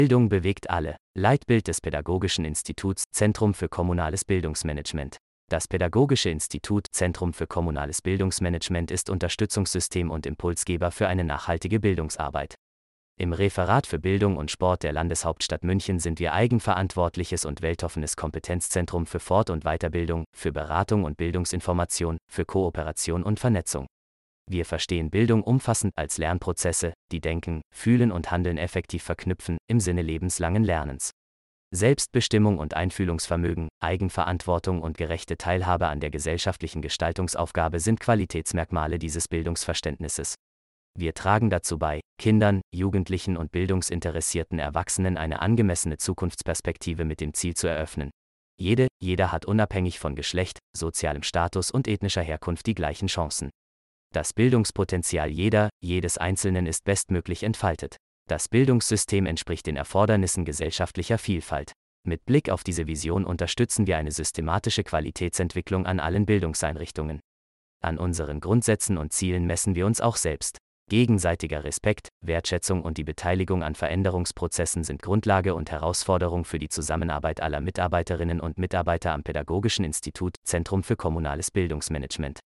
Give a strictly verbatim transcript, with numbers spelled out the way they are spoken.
Bildung bewegt alle. Leitbild des Pädagogischen Instituts, Zentrum für kommunales Bildungsmanagement. Das Pädagogische Institut, Zentrum für kommunales Bildungsmanagement ist Unterstützungssystem und Impulsgeber für eine nachhaltige Bildungsarbeit. Im Referat für Bildung und Sport der Landeshauptstadt München sind wir eigenverantwortliches und weltoffenes Kompetenzzentrum für Fort- und Weiterbildung, für Beratung und Bildungsinformation, für Kooperation und Vernetzung. Wir verstehen Bildung umfassend als Lernprozesse, die Denken, Fühlen und Handeln effektiv verknüpfen, im Sinne lebenslangen Lernens. Selbstbestimmung und Einfühlungsvermögen, Eigenverantwortung und gerechte Teilhabe an der gesellschaftlichen Gestaltungsaufgabe sind Qualitätsmerkmale dieses Bildungsverständnisses. Wir tragen dazu bei, Kindern, Jugendlichen und bildungsinteressierten Erwachsenen eine angemessene Zukunftsperspektive mit dem Ziel zu eröffnen. Jede, jeder hat unabhängig von Geschlecht, sozialem Status und ethnischer Herkunft die gleichen Chancen. Das Bildungspotenzial jeder, jedes Einzelnen ist bestmöglich entfaltet. Das Bildungssystem entspricht den Erfordernissen gesellschaftlicher Vielfalt. Mit Blick auf diese Vision unterstützen wir eine systematische Qualitätsentwicklung an allen Bildungseinrichtungen. An unseren Grundsätzen und Zielen messen wir uns auch selbst. Gegenseitiger Respekt, Wertschätzung und die Beteiligung an Veränderungsprozessen sind Grundlage und Herausforderung für die Zusammenarbeit aller Mitarbeiterinnen und Mitarbeiter am Pädagogischen Institut, Zentrum für kommunales Bildungsmanagement.